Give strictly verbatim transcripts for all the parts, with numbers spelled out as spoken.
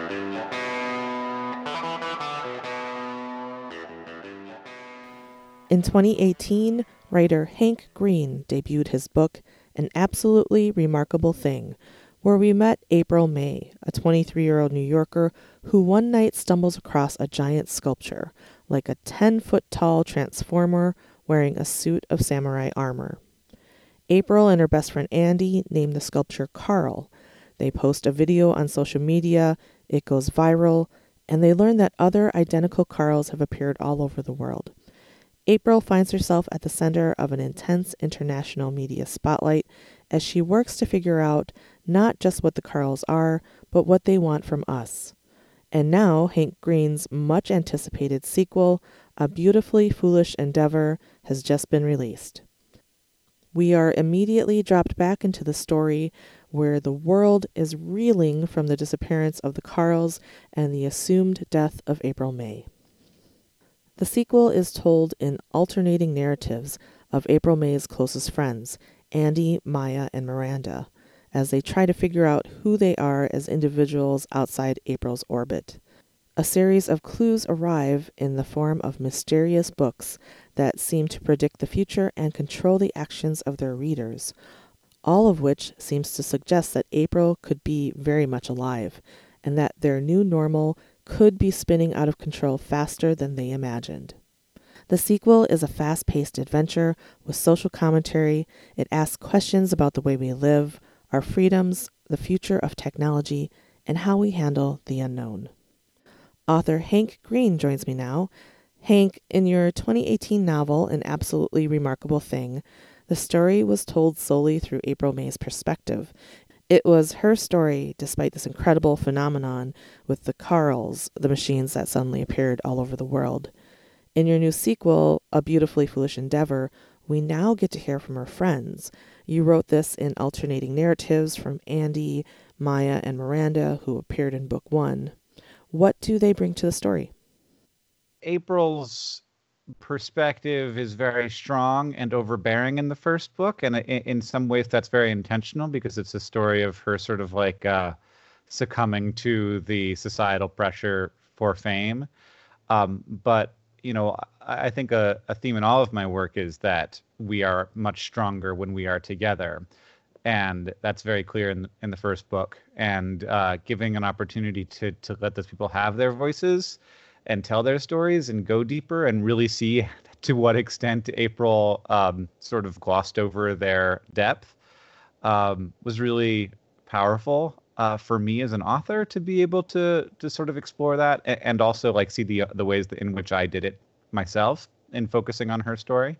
In twenty eighteen, writer Hank Green debuted his book, An Absolutely Remarkable Thing, where we met April May, a twenty-three-year-old New Yorker who one night stumbles across a giant sculpture, like a ten-foot-tall transformer wearing a suit of samurai armor. April and her best friend Andy name the sculpture Carl. They post a video on social media, it goes viral, and they learn that other identical Carls have appeared all over the world. April finds herself at the center of an intense international media spotlight as she works to figure out not just what the Carls are, but what they want from us. And now Hank Green's much anticipated sequel, A Beautifully Foolish Endeavor, has just been released. We are immediately dropped back into the story where the world is reeling from the disappearance of the Carls and the assumed death of April May. The sequel is told in alternating narratives of April May's closest friends, Andy, Maya, and Miranda, as they try to figure out who they are as individuals outside April's orbit. A series of clues arrive in the form of mysterious books that seem to predict the future and control the actions of their readers, all of which seems to suggest that April could be very much alive, and that their new normal could be spinning out of control faster than they imagined. The sequel is a fast-paced adventure with social commentary. It asks questions about the way we live, our freedoms, the future of technology, and how we handle the unknown. Author Hank Green joins me now. Hank, in your twenty eighteen novel, An Absolutely Remarkable Thing, the story was told solely through April May's perspective. It was her story, despite this incredible phenomenon with the Carls, the machines that suddenly appeared all over the world. In your new sequel, A Beautifully Foolish Endeavor, we now get to hear from her friends. You wrote this in alternating narratives from Andy, Maya, and Miranda, who appeared in book one. What do they bring to the story? April's perspective is very strong and overbearing in the first book, and in some ways that's very intentional because it's a story of her sort of like uh, succumbing to the societal pressure for fame. Um, but, you know, I think a, a theme in all of my work is that we are much stronger when we are together. And that's very clear in, in the first book. And uh, giving an opportunity to, to let those people have their voices and tell their stories and go deeper and really see to what extent April um, sort of glossed over their depth um, was really powerful uh, for me as an author to be able to to sort of explore that and, and also like see the the ways that, in which I did it myself in focusing on her story.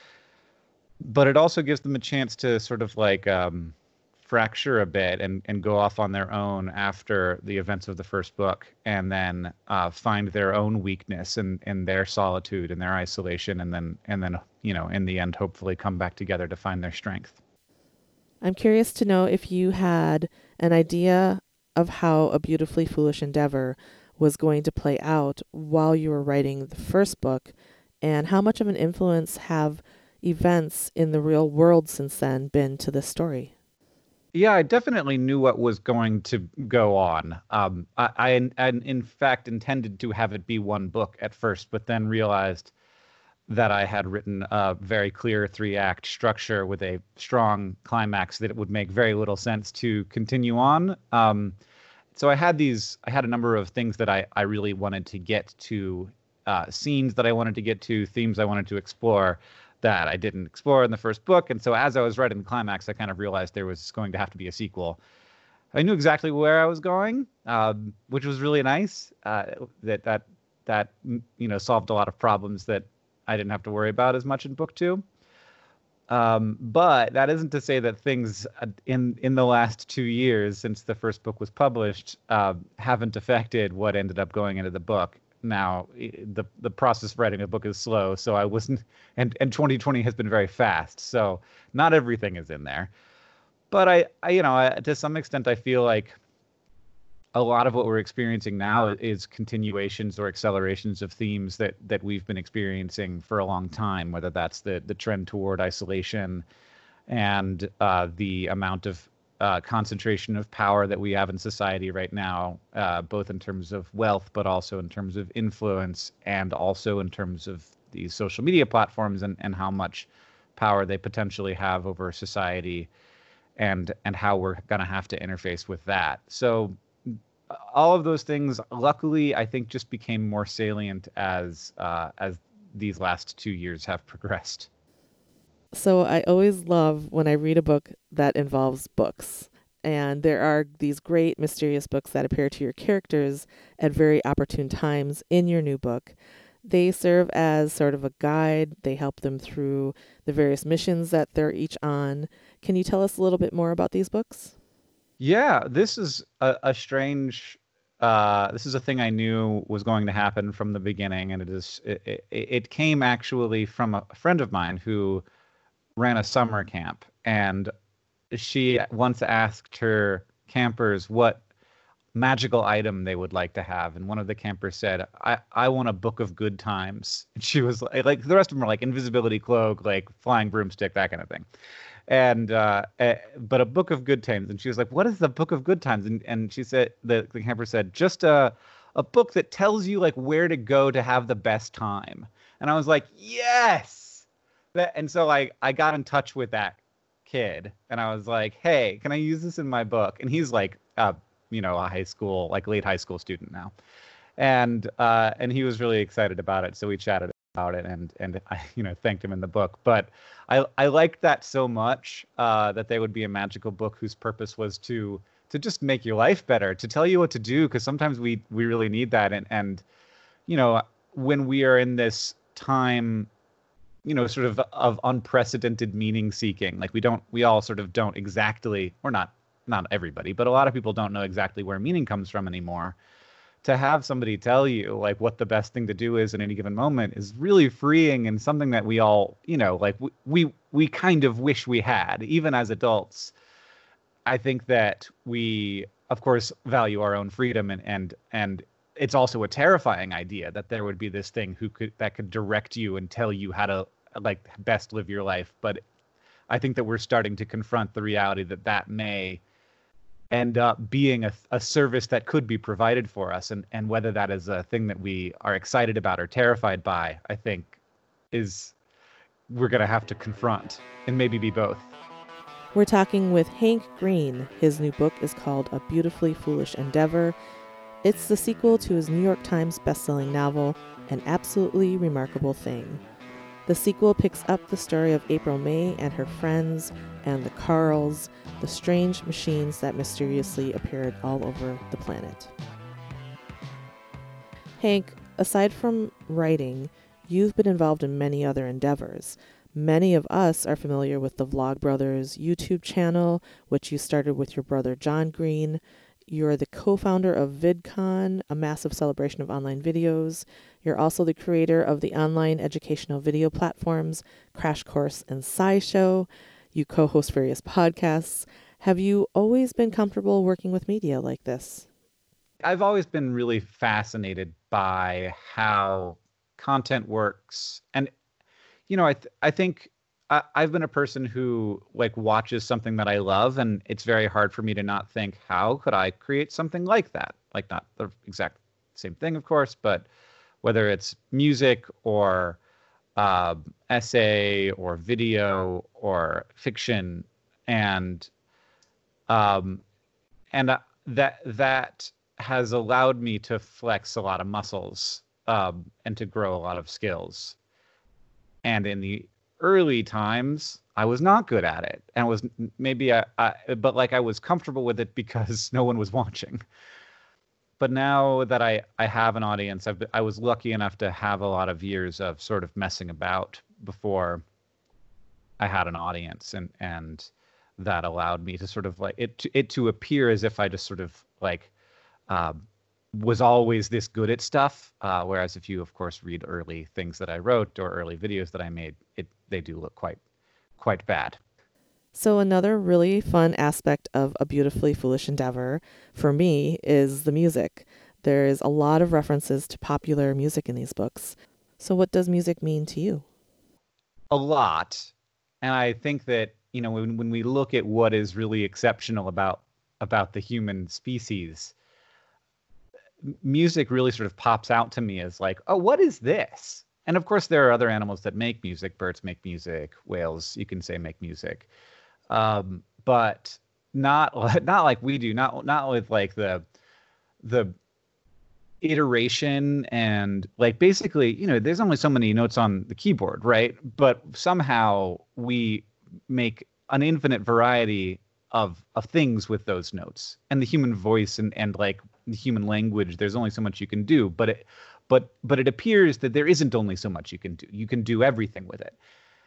But it also gives them a chance to sort of like um, fracture a bit and, and go off on their own after the events of the first book, and then uh, find their own weakness and, and their solitude and their isolation, and then and then you know in the end hopefully come back together to find their strength. I'm curious to know if you had an idea of how A Beautifully Foolish Endeavor was going to play out while you were writing the first book, and how much of an influence have events in the real world since then been to this story? Yeah, I definitely knew what was going to go on. Um, I, I, I, in fact, intended to have it be one book at first, but then realized that I had written a very clear three-act structure with a strong climax that it would make very little sense to continue on. Um, so I had these, I had a number of things that I, I really wanted to get to, uh, scenes that I wanted to get to, themes I wanted to explore, that I didn't explore in the first book. And so as I was writing the climax, I kind of realized there was going to have to be a sequel. I knew exactly where I was going, um, which was really nice. Uh, that that that you know solved a lot of problems that I didn't have to worry about as much in book two. Um, but that isn't to say that things in in the last two years since the first book was published uh, haven't affected what ended up going into the book. Now, the the process of writing a book is slow, so I wasn't, and, and twenty twenty has been very fast, so not everything is in there. But I, I you know, I, to some extent, I feel like a lot of what we're experiencing now is continuations or accelerations of themes that that we've been experiencing for a long time, whether that's the the trend toward isolation and uh, the amount of uh, concentration of power that we have in society right now, uh, both in terms of wealth, but also in terms of influence, and also in terms of these social media platforms and, and how much power they potentially have over society, and and how we're going to have to interface with that. So all of those things, luckily, I think just became more salient as uh, as these last two years have progressed. So I always love when I read a book that involves books. And there are these great mysterious books that appear to your characters at very opportune times in your new book. They serve as sort of a guide. They help them through the various missions that they're each on. Can you tell us a little bit more about these books? Yeah, this is a, a strange. Uh, this is a thing I knew was going to happen from the beginning, and it is. It, it, it came actually from a friend of mine who ran a summer camp, and she once asked her campers what magical item they would like to have, and one of the campers said, I, I want a book of good times. And she was like, like the rest of them were like invisibility cloak, like flying broomstick, that kind of thing. And uh, uh, but a book of good times. And she was like, what is the book of good times? And and she said, the, the camper said, just a a book that tells you like where to go to have the best time. And I was like, yes. That, and so like I got in touch with that kid, and I was like, hey, can I use this in my book? And he's like, uh, you know, a high school, like late high school student now. And uh, and he was really excited about it. So we chatted about it, and and I, you know, thanked him in the book. But I I liked that so much, uh, that they would be a magical book whose purpose was to to just make your life better, to tell you what to do, because sometimes we we really need that. And and you know, when we are in this time, you know, sort of of unprecedented meaning seeking, like we don't, we all sort of don't exactly, or not, not everybody, but a lot of people don't know exactly where meaning comes from anymore. To have somebody tell you like what the best thing to do is in any given moment is really freeing, and something that we all, you know, like we, we, we kind of wish we had, even as adults. I think that we, of course, value our own freedom, and, and, and, it's also a terrifying idea that there would be this thing who could that could direct you and tell you how to like best live your life. But I think that we're starting to confront the reality that that may end up being a, a service that could be provided for us, and and whether that is a thing that we are excited about or terrified by, I think is we're going to have to confront, and maybe be both. We're talking with Hank Green. His new book is called A Beautifully Foolish Endeavor. It's the sequel to his New York Times bestselling novel, An Absolutely Remarkable Thing. The sequel picks up the story of April May and her friends and the Carls, the strange machines that mysteriously appeared all over the planet. Hank, aside from writing, you've been involved in many other endeavors. Many of us are familiar with the Vlogbrothers YouTube channel, which you started with your brother John Green. You're the co-founder of VidCon, a massive celebration of online videos. You're also the creator of the online educational video platforms, Crash Course and SciShow. You co-host various podcasts. Have you always been comfortable working with media like this? I've always been really fascinated by how content works. And, you know, I th- I think I- I've been a person who like watches something that I love, and it's very hard for me to not think, how could I create something like that? Like not the exact same thing, of course, but whether it's music or uh, essay or video or fiction, and um, and uh, that that has allowed me to flex a lot of muscles, um, and to grow a lot of skills. And in the early times, I was not good at it, and was maybe I, I, but like I was comfortable with it because no one was watching. But now that I, I have an audience, I've been, I was lucky enough to have a lot of years of sort of messing about before I had an audience, and and that allowed me to sort of like it to, it to appear as if I just sort of like uh, was always this good at stuff. Uh, whereas if you, of course, read early things that I wrote or early videos that I made, it they do look quite quite bad. So another really fun aspect of A Beautifully Foolish Endeavor for me is the music. There's a lot of references to popular music in these books. So what does music mean to you? A lot. And I think that you know, when when we look at what is really exceptional about about the human species, music really sort of pops out to me as like, oh, what is this? And of course, there are other animals that make music. Birds make music. Whales, you can say, make music, um, but not not like we do. Not not with like the the iteration and like basically, you know, there's only so many notes on the keyboard, right? But somehow we make an infinite variety of of things with those notes. And the human voice and and like the human language, there's only so much you can do, but it but but it appears that there isn't only so much you can do. You can do everything with it.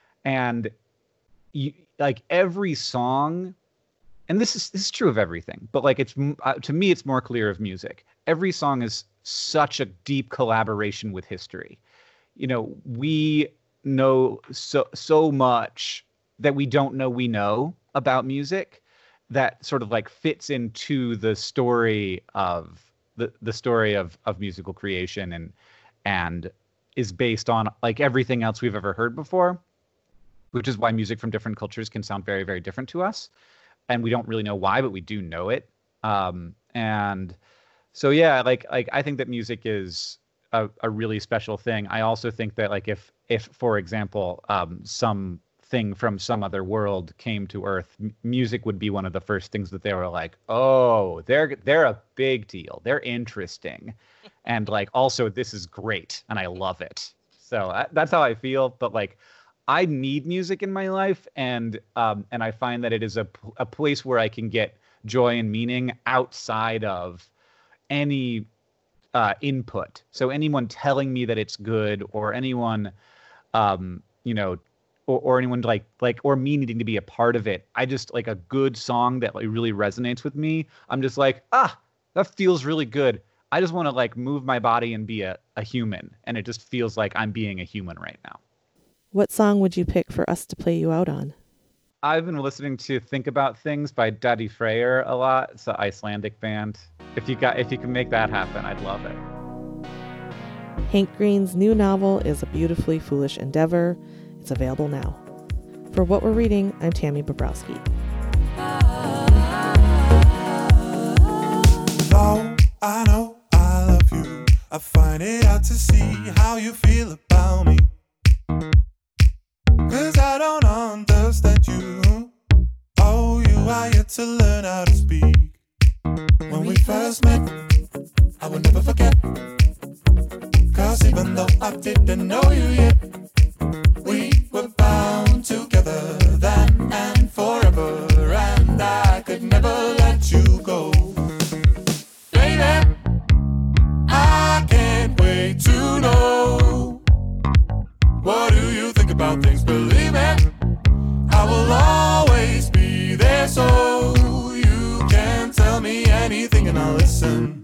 And you, like every song, and this is this is true of everything, but like it's uh, to me it's more clear of music. Every song is such a deep collaboration with history. You know, we know so so much that we don't know we know about music that sort of like fits into the story of the the story of of musical creation and and is based on like everything else we've ever heard before, which is why music from different cultures can sound very, very different to us. And we don't really know why, but we do know it. Um, and so, yeah, like, like I think that music is a, a really special thing. I also think that like if, if for example, um, some thing from some other world came to Earth, m- music would be one of the first things that they were like, oh, they're they're a big deal. They're interesting. And like, also, this is great. And I love it. So uh, that's how I feel. But like, I need music in my life. And um, and I find that it is a, a place where I can get joy and meaning outside of any uh, input. So anyone telling me that it's good or anyone, um, you know, Or, or anyone like like or me needing to be a part of it. I just like a good song that like really resonates with me. I'm just like, ah, that feels really good. I just want to like move my body and be a, a human. And it just feels like I'm being a human right now. What song would you pick for us to play you out on? I've been listening to Think About Things by Daddy Freyr a lot. It's an Icelandic band. If you got if you can make that happen, I'd love it. Hank Green's new novel is A Beautifully Foolish Endeavor. It's available now. For What We're Reading, I'm Tammy Bobrowski. Though I know I love you, I find it hard to see how you feel about me. Cause I don't understand you. Oh, you are yet to learn how to speak. When we first met, I will never forget. Cause even though I didn't know you yet, we were bound together then and forever, and I could never let you go. Baby, I can't wait to know. What do you think about things? Believe me, I will always be there, so you can tell me anything and I'll listen.